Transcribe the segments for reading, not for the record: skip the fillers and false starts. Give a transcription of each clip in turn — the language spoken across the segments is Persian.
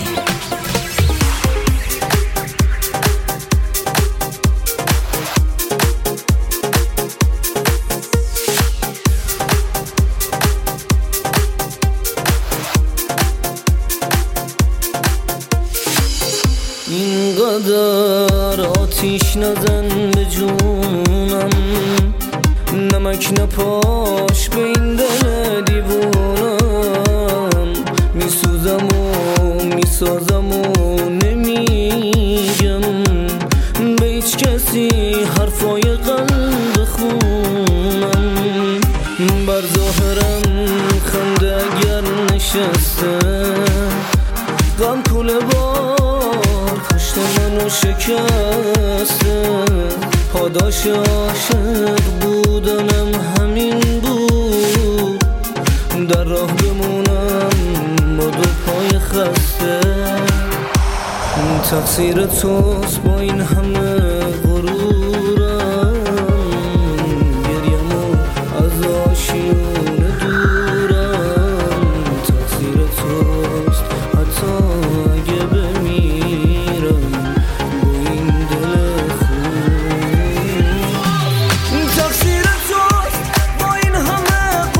اینقدر آتیش نزن به جونم، نمک نپاش به این دل دیوونم. میسوزم و میسازم و نمیگم به هیچ کسی حرفای قلب خونم. بر ظاهرم خنده اگر نشسته، غم کوله بار پشت منو شکسته. پاداش عاشق بودنم همین بود، در راه بمونم با دو پای خسته. تقصیر توست با این همه غرورم، گریم و از آشیونه دورم. تقصیر توست حتی اگه بمیرم با این دل خون. تقصیر توست با این همه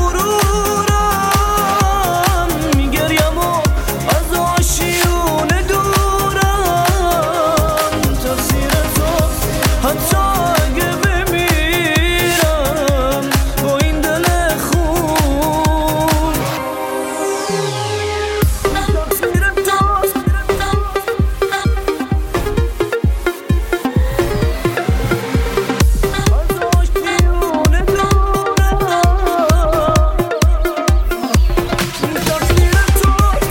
غرورم، گریم و از آشیونه دورم. تقصیر توست حتی اگه بمیرم با این دل خون. تقصیر توست از آشیونه دورم. تقصیر توست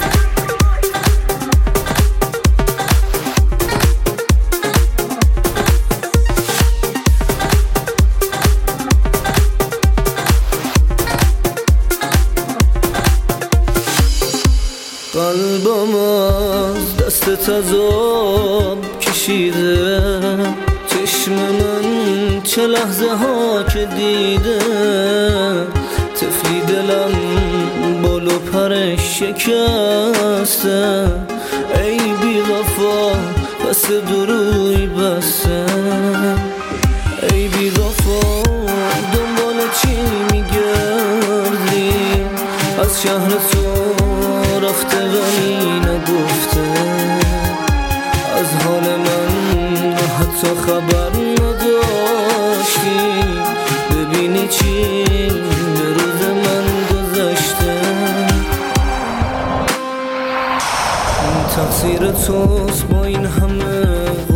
قلبم از دستت عذاب کشیده، چشم من چه لحظه ها که دیده. طفلی دلم بال و پرش شکسته، ای بی وفا پس دروی بسته. ای بی وفا دنبال چی میگردی؟ از شهر تو رفته غمی نگفته، از حال من حتی خبر نداشتی. ببینی چی به روز من گذشته. تقصیر توست با این همه